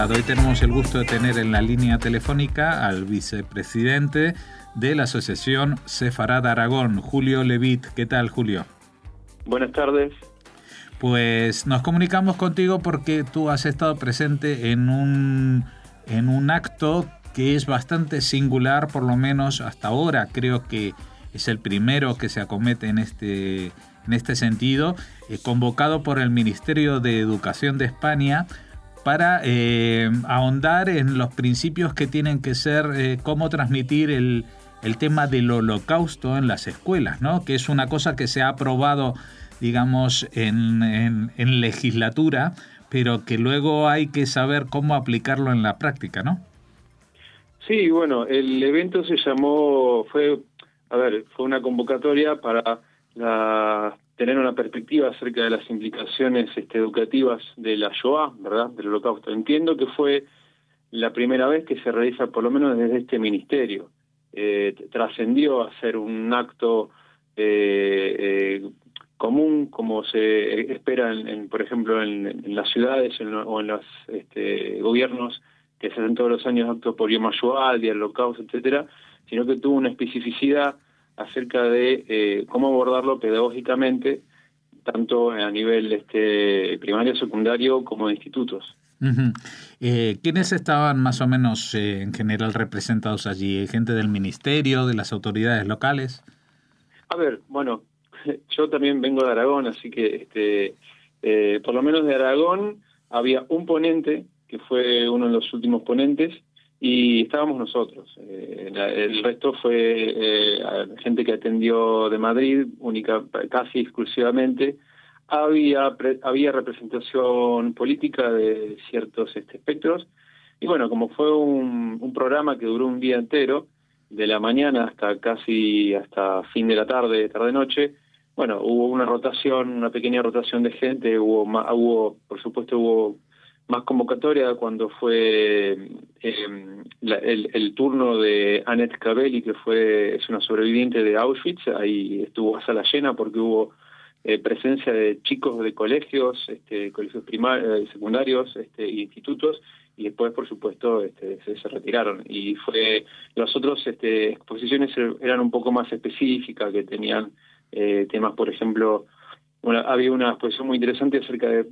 Shabbat. Hoy tenemos el gusto de tener en la línea telefónica al vicepresidente de la Asociación Sefarad Aragón, Julio Levit. ¿Qué tal, Julio? Buenas tardes. Pues nos comunicamos contigo porque tú has estado presente en un acto que es bastante singular, por lo menos hasta ahora. Creo que es el primero que se acomete en este sentido, convocado por el Ministerio de Educación de España para ahondar en los principios que tienen que ser, cómo transmitir el tema del holocausto en las escuelas, ¿no? Que es una cosa que se ha aprobado, digamos, en legislatura, pero que luego hay que saber cómo aplicarlo en la práctica, ¿no? Sí, bueno, el evento fue una convocatoria para tener una perspectiva acerca de las implicaciones educativas de la Shoah, ¿verdad?, del holocausto. Entiendo que fue la primera vez que se realiza, por lo menos desde este ministerio. Trascendió a ser un acto común, como se espera, por ejemplo, en las ciudades o en los gobiernos que se hacen todos los años actos por Yom HaShoah, Día del Holocausto, etcétera, sino que tuvo una especificidad acerca de cómo abordarlo pedagógicamente, tanto a nivel primario, secundario, como de institutos. Uh-huh. ¿Quiénes estaban más o menos en general representados allí? ¿Gente del ministerio, de las autoridades locales? A ver, bueno, yo también vengo de Aragón, así que por lo menos de Aragón había un ponente, que fue uno de los últimos ponentes, y estábamos nosotros. El resto fue gente que atendió de Madrid, casi exclusivamente. Había representación política de ciertos espectros, y bueno, como fue un programa que duró un día entero, de la mañana hasta fin de la tarde-noche, bueno, hubo una pequeña rotación de gente, por supuesto hubo más convocatoria cuando fue el turno de Annette Cabelli, que es una sobreviviente de Auschwitz. Ahí estuvo a sala llena porque hubo presencia de chicos de colegios primarios, secundarios, institutos, y después, por supuesto, se retiraron. Y las otras exposiciones eran un poco más específicas, que tenían temas, por ejemplo, había una exposición muy interesante acerca de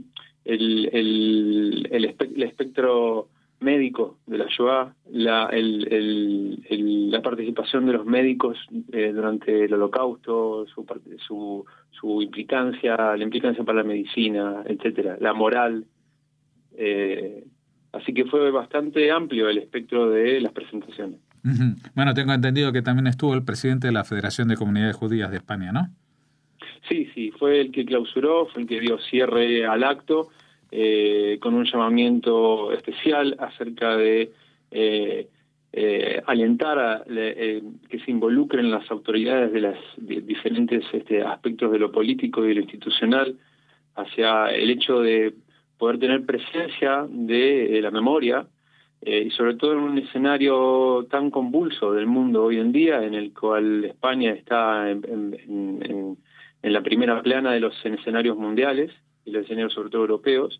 el espectro médico de la Shoah, la participación de los médicos durante el Holocausto, su implicancia, la implicancia para la medicina, etcétera, la moral. Así que fue bastante amplio el espectro de las presentaciones. Uh-huh. Bueno, tengo entendido que también estuvo el presidente de la Federación de Comunidades Judías de España, ¿no? Sí, fue el que clausuró, fue el que dio cierre al acto, con un llamamiento especial acerca de alentar que se involucren las autoridades de los diferentes aspectos de lo político y de lo institucional hacia el hecho de poder tener presencia de la memoria, y sobre todo en un escenario tan convulso del mundo hoy en día, en el cual España está en la primera plana de los escenarios mundiales y los escenarios sobre todo europeos,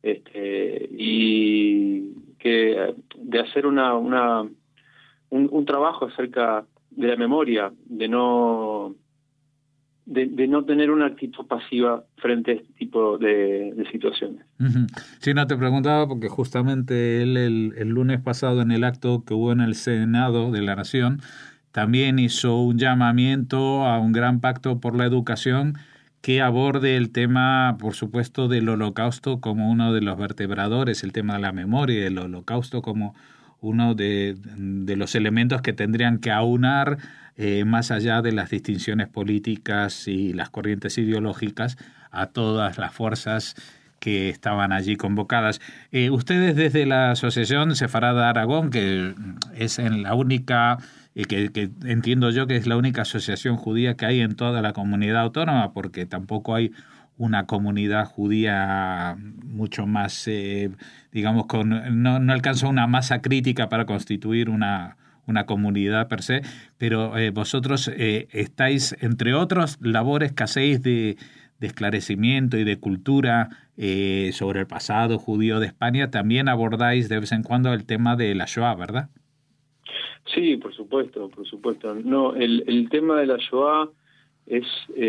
y que de hacer un trabajo acerca de la memoria, de no tener una actitud pasiva frente a este tipo de situaciones. Uh-huh. Sí, no, te preguntaba porque justamente él el lunes pasado, en el acto que hubo en el Senado de la Nación, también hizo un llamamiento a un gran pacto por la educación que aborde el tema, por supuesto, del holocausto como uno de los vertebradores, el tema de la memoria y del holocausto como uno de los elementos que tendrían que aunar, más allá de las distinciones políticas y las corrientes ideológicas, a todas las fuerzas que estaban allí convocadas. Ustedes desde la Asociación Sefarad Aragón, que es la única, que entiendo yo que es la única asociación judía que hay en toda la comunidad autónoma, porque tampoco hay una comunidad judía mucho más, digamos, no alcanza una masa crítica para constituir una comunidad per se, pero vosotros estáis, entre otras labores que hacéis de esclarecimiento y de cultura sobre el pasado judío de España, también abordáis de vez en cuando el tema de la Shoah, ¿verdad? Sí, por supuesto, por supuesto. No, el tema de la Shoah es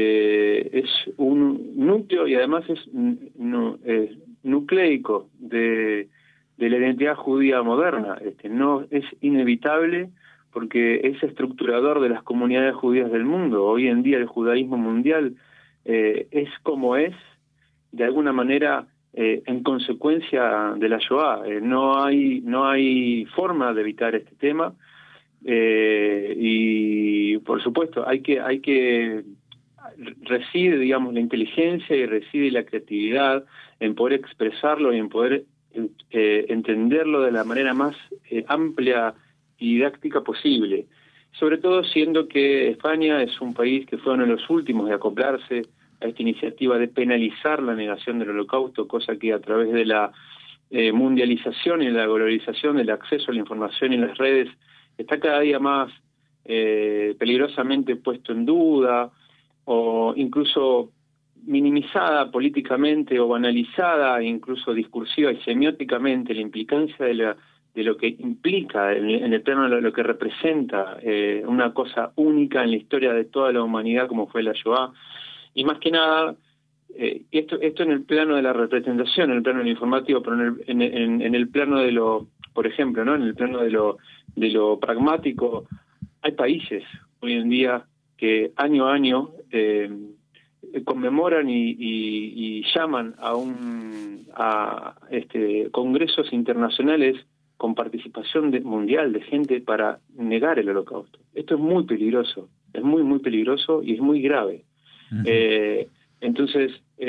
un núcleo y además es nucleico de la identidad judía moderna. No es inevitable porque es estructurador de las comunidades judías del mundo. Hoy en día el judaísmo mundial es como es, de alguna manera, en consecuencia de la Shoah. No hay forma de evitar este tema. Y por supuesto hay que reside, digamos, la inteligencia y reside la creatividad en poder expresarlo y en poder entenderlo de la manera más amplia y didáctica posible, sobre todo siendo que España es un país que fue uno de los últimos de acoplarse a esta iniciativa de penalizar la negación del Holocausto, cosa que a través de la mundialización y la globalización del acceso a la información y las redes está cada día más peligrosamente puesto en duda o incluso minimizada políticamente o banalizada, incluso discursiva y semióticamente la implicancia de lo que implica en el plano de lo que representa una cosa única en la historia de toda la humanidad como fue la Shoah. Y más que nada, esto en el plano de la representación, en el plano del informativo, pero en el plano de lo, por ejemplo, ¿no? En el plano de lo pragmático, hay países hoy en día que año a año conmemoran y llaman a congresos internacionales con participación mundial de gente para negar el Holocausto. Esto es muy peligroso, es muy, muy peligroso y es muy grave. Uh-huh. Entonces,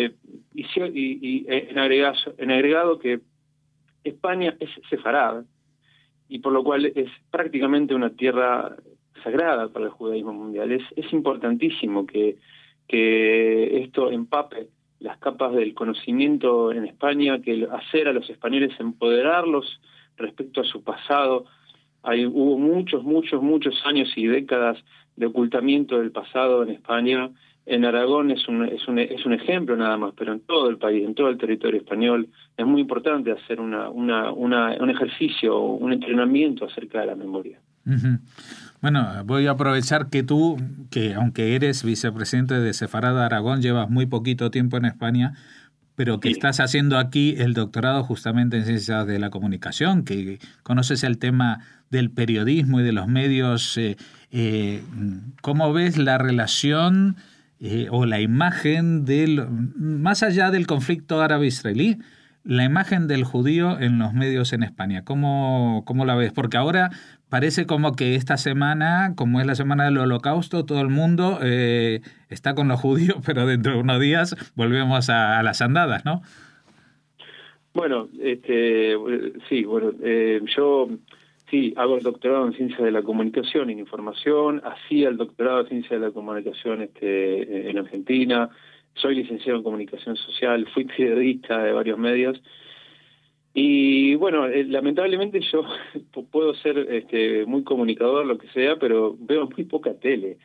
en agregado que España es sefarada, y por lo cual es prácticamente una tierra sagrada para el judaísmo mundial. Es importantísimo que esto empape las capas del conocimiento en España, que hacer a los españoles empoderarlos respecto a su pasado. Hubo muchos años y décadas de ocultamiento del pasado en España. En Aragón es un ejemplo nada más, pero en todo el país, en todo el territorio español, es muy importante hacer un ejercicio, un entrenamiento acerca de la memoria. Uh-huh. Bueno, voy a aprovechar que tú, que aunque eres vicepresidente de Sefarad Aragón, llevas muy poquito tiempo en España, pero que estás haciendo aquí el doctorado justamente en Ciencias de la Comunicación, que conoces el tema del periodismo y de los medios. ¿Cómo ves la relación o la imagen más allá del conflicto árabe-israelí, la imagen del judío en los medios en España? ¿Cómo la ves? Porque ahora parece como que esta semana, como es la semana del Holocausto, todo el mundo está con los judíos, pero dentro de unos días volvemos a las andadas, ¿no? Bueno, yo sí hago el doctorado en Ciencias de la Comunicación y en Información, hacía el doctorado en Ciencias de la Comunicación en Argentina, soy licenciado en Comunicación Social, fui periodista de varios medios. Y bueno, lamentablemente yo puedo ser muy comunicador, lo que sea, pero veo muy poca tele.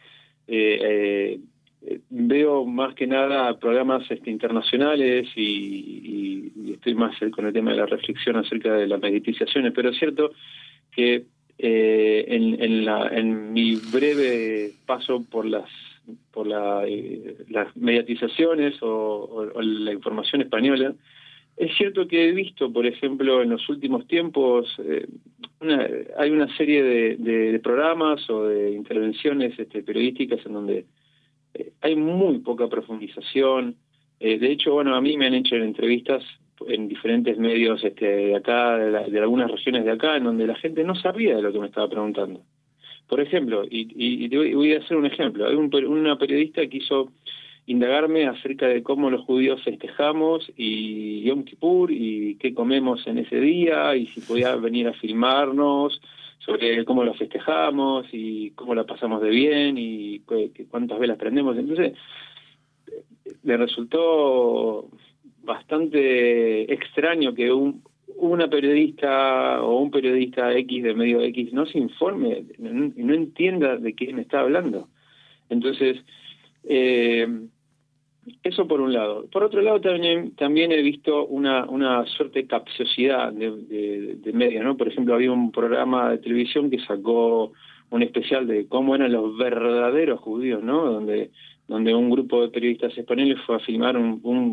Veo más que nada programas internacionales y estoy más con el tema de la reflexión acerca de las mediatizaciones, pero es cierto que en mi breve paso por las mediatizaciones o la información española, es cierto que he visto, por ejemplo, en los últimos tiempos, hay una serie de programas o de intervenciones periodísticas en donde hay muy poca profundización. De hecho, bueno, a mí me han hecho entrevistas en diferentes medios de acá, de algunas regiones de acá, en donde la gente no sabía de lo que me estaba preguntando. Por ejemplo, y voy a hacer un ejemplo, hay una periodista que quiso indagarme acerca de cómo los judíos festejamos y Yom Kippur y qué comemos en ese día y si podía venir a filmarnos sobre cómo lo festejamos y cómo la pasamos de bien y cuántas velas prendemos. Entonces, le resultó bastante extraño que una periodista o un periodista X de medio X no se informe, no entienda de qué me está hablando. Entonces, Eso por un lado. Por otro lado, también he visto una suerte de capciosidad de medios, ¿no? Por ejemplo, había un programa de televisión que sacó un especial de cómo eran los verdaderos judíos, ¿no? Donde un grupo de periodistas españoles fue a filmar un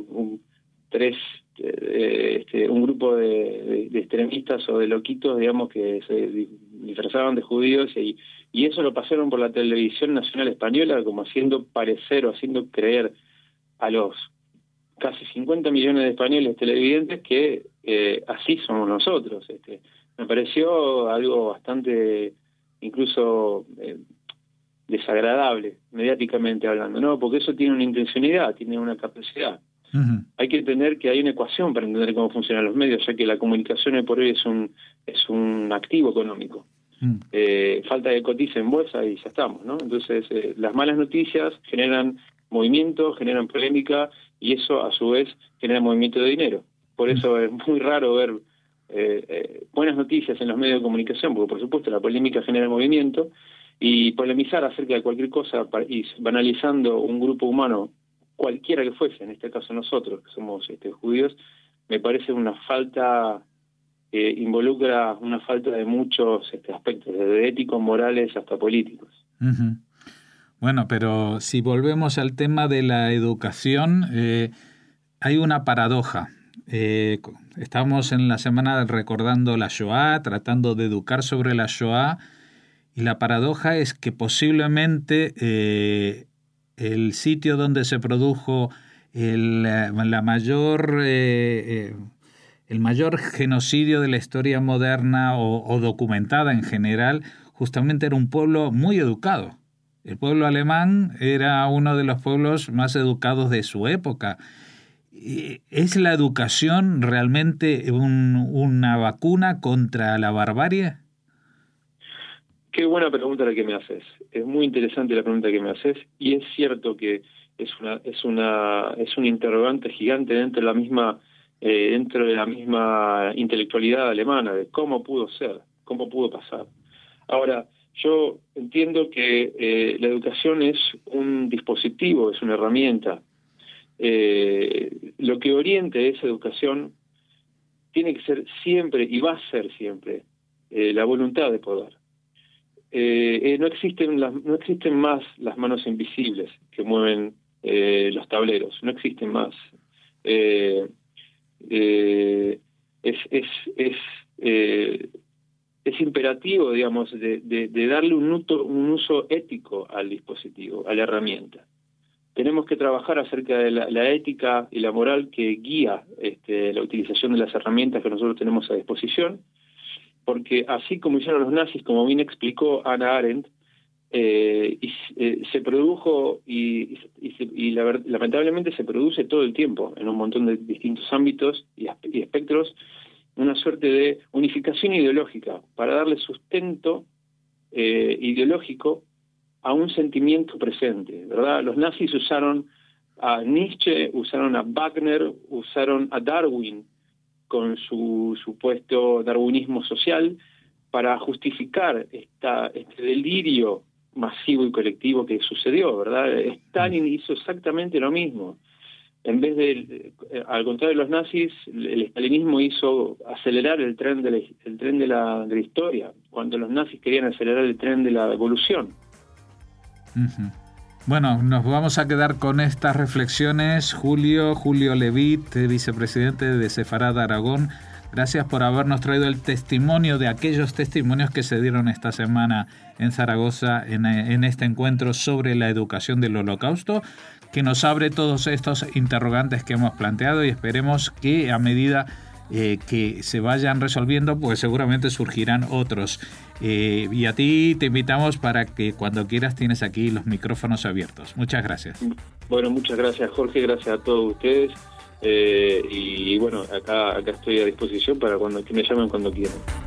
grupo de extremistas o de loquitos, digamos, que se disfrazaban de judíos y eso lo pasaron por la televisión nacional española como haciendo parecer o haciendo creer a los casi 50 millones de españoles televidentes que así somos nosotros. Me pareció algo bastante incluso desagradable, mediáticamente hablando, ¿no? Porque eso tiene una intencionalidad, tiene una capacidad. Uh-huh. Hay que entender que hay una ecuación para entender cómo funcionan los medios, ya que la comunicación hoy por hoy es un activo económico. Falta que cotice en bolsa y ya estamos, ¿no? Entonces, las malas noticias generan movimiento, generan polémica y eso a su vez genera movimiento de dinero. Por eso es muy raro ver buenas noticias en los medios de comunicación, porque por supuesto la polémica genera movimiento y polemizar acerca de cualquier cosa y banalizando un grupo humano, cualquiera que fuese, en este caso nosotros que somos judíos, me parece una falta involucra una falta de muchos aspectos, desde éticos, morales hasta políticos. Uh-huh. Bueno, pero si volvemos al tema de la educación, hay una paradoja. Estamos en la semana recordando la Shoah, tratando de educar sobre la Shoah, y la paradoja es que posiblemente el sitio donde se produjo el mayor genocidio de la historia moderna o documentada en general, justamente era un pueblo muy educado. El pueblo alemán era uno de los pueblos más educados de su época. ¿Es la educación realmente una vacuna contra la barbarie? Qué buena pregunta la que me haces. Es muy interesante la pregunta que me haces y es cierto que es un interrogante gigante dentro de la misma intelectualidad alemana de cómo pudo ser, cómo pudo pasar. Ahora, yo entiendo que la educación es un dispositivo, es una herramienta. Lo que oriente esa educación tiene que ser siempre y va a ser siempre la voluntad de poder. No existen más las manos invisibles que mueven los tableros, no existen más. Es imperativo, digamos, de darle un uso ético al dispositivo, a la herramienta. Tenemos que trabajar acerca de la ética y la moral que guía la utilización de las herramientas que nosotros tenemos a disposición, porque así como hicieron los nazis, como bien explicó Hannah Arendt, se produjo y lamentablemente se produce todo el tiempo en un montón de distintos ámbitos y espectros, una suerte de unificación ideológica para darle sustento ideológico a un sentimiento presente, ¿verdad? Los nazis usaron a Nietzsche, usaron a Wagner, usaron a Darwin con su supuesto darwinismo social para justificar este delirio masivo y colectivo que sucedió, ¿verdad? Stalin hizo exactamente lo mismo. En vez de, al contrario de los nazis, el stalinismo hizo acelerar el tren de la historia, cuando los nazis querían acelerar el tren de la evolución. Uh-huh. Bueno, nos vamos a quedar con estas reflexiones. Julio Levit, vicepresidente de Sefarad Aragón, gracias por habernos traído el testimonio de aquellos testimonios que se dieron esta semana en Zaragoza en este encuentro sobre la educación del Holocausto, que nos abre todos estos interrogantes que hemos planteado y esperemos que a medida que se vayan resolviendo, pues seguramente surgirán otros. Y a ti te invitamos para que cuando quieras tienes aquí los micrófonos abiertos. Muchas gracias. Bueno, muchas gracias Jorge, gracias a todos ustedes y bueno, acá estoy a disposición para que me llamen cuando quieran.